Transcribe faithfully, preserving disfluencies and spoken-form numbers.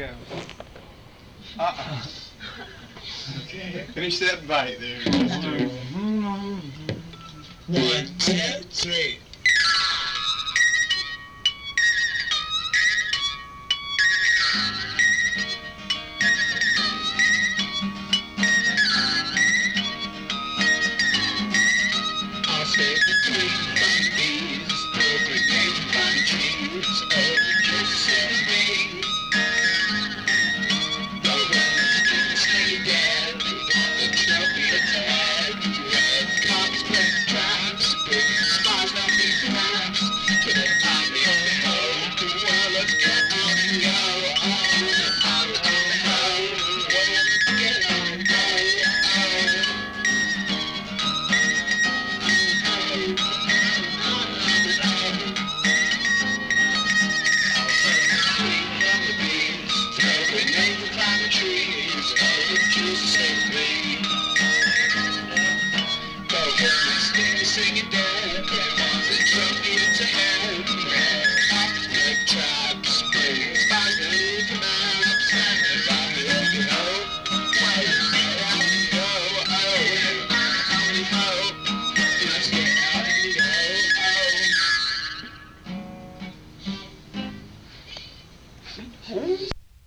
go. Uh-uh. Okay. Finish that bite there, mister. One, two, three. I'll stay between the bees, procreate by the trees, all the kisses me. No one's gonna stay dead, the trophy attack. Red cops, red traps, big spies, not big traps. To the army on the hoe, well, let's get on and go. Oh, on, on the hoe, well, let's get on and go. Oh. Singing down.